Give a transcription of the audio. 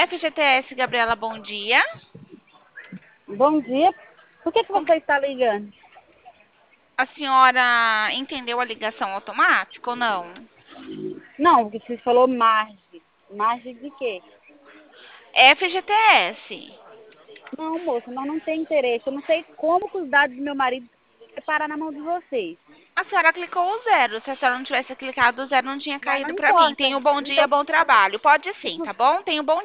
FGTS, Gabriela, bom dia. Bom dia. Por que Com você está ligando? A senhora entendeu a ligação automática ou não? Não, porque você falou margem. Margem de quê? FGTS. Não, moça, nós não tem interesse. Eu não sei como que os dados do meu marido vai parar na mão de vocês. A senhora clicou o zero. Se a senhora não tivesse clicado o zero, não tinha Mas não caído para mim. importa. Tenha um bom dia, Então, bom trabalho. Pode sim, tá bom? Tenha um bom